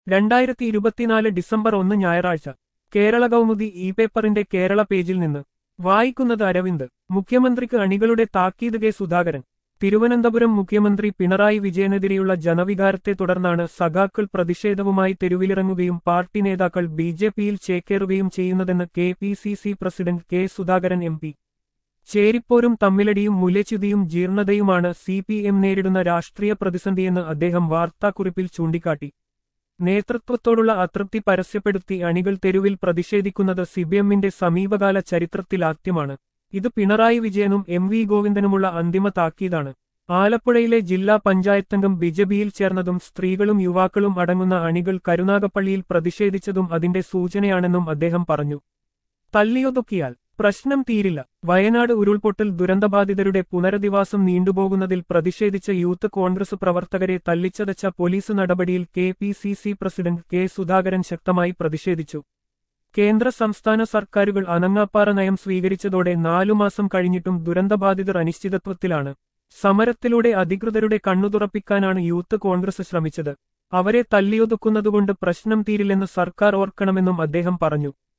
2024 December 1 ഞായറാഴ്ച കേരള കൗമുദി പേപ്പറിന്റെ കേരള പേജിൽ നിന്ന് വായിക്കുന്നത് അരവിന്ദ്. മുഖ്യമന്ത്രിക്ക് അണികളുടെ താക്കീത് കെ സുധാകരൻ. തിരുവനന്തപുരം മുഖ്യമന്ത്രി പിണറായി വിജയനെതിരെയുള്ള ജനവികാരത്തെ തുടർന്നാണ് സഖാക്കൾ പ്രതിഷേധവുമായി തെരുവിലിറങ്ങുകയും പാർട്ടി നേതാക്കൾ ബിജെപിയിൽ ചേക്കേറുകയും ചെയ്യുന്നതെന്ന് KPCC president K Sudhakaran MP. ചേരിപ്പോരും തമ്മിലടിയും മൂല്യച്യുതിയും ജീർണതയുമാണ് സി.പി.എം നേരിടുന്ന രാഷ്ട്രീയ പ്രതിസന്ധിയെന്ന് അദ്ദേഹം വാർത്താക്കുറിപ്പിൽ ചൂണ്ടിക്കാട്ടി. നേതൃത്വത്തോടുള്ള അതൃപ്തി പരസ്യപ്പെടുത്തി അണികൾ തെരുവിൽ പ്രതിഷേധിക്കുന്നത് സിപിഎമ്മിന്റെ സമീപകാല ചരിത്രത്തിലാദ്യമാണ്. ഇത് പിണറായി വിജയനും എം.വി. ഗോവിന്ദനുമുള്ള അന്തിമ താക്കീതാണ്. ആലപ്പുഴയിലെ ജില്ലാ പഞ്ചായത്തംഗം ബിജെപിയിൽ ചേർന്നതും സ്ത്രീകളും യുവാക്കളും അടങ്ങുന്ന അണികൾ കരുനാഗപ്പള്ളിയിൽ പ്രതിഷേധിച്ചതും അതിന്റെ സൂചനയാണെന്നും അദ്ദേഹം പറഞ്ഞു. തല്ലിയൊതുക്കിയാൽ പ്രശ്നം തീരില്ല. വയനാട് ഉരുൾപൊട്ടൽ ദുരന്തബാധിതരുടെ പുനരധിവാസം നീണ്ടുപോകുന്നതിൽ പ്രതിഷേധിച്ച യൂത്ത് കോൺഗ്രസ് പ്രവർത്തകരെ തല്ലിച്ചതച്ച പോലീസ് നടപടിയിൽ കെ.പി.സി.സി പ്രസിഡന്റ് കെ സുധാകരൻ ശക്തമായി പ്രതിഷേധിച്ചു. കേന്ദ്ര സംസ്ഥാന സർക്കാരുകൾ അനങ്ങാപ്പാറ നയം സ്വീകരിച്ചതോടെ 4 മാസം കഴിഞ്ഞിട്ടും ദുരന്തബാധിതർ അനിശ്ചിതത്വത്തിലാണ്. സമരത്തിലൂടെ അധികൃതരുടെ കണ്ണുതുറപ്പിക്കാനാണ് യൂത്ത് കോൺഗ്രസ് ശ്രമിച്ചത്. അവരെ തല്ലിയൊതുക്കുന്നതുകൊണ്ട് പ്രശ്നം തീരില്ലെന്ന് സർക്കാർ ഓർക്കണമെന്നും അദ്ദേഹം പറഞ്ഞു.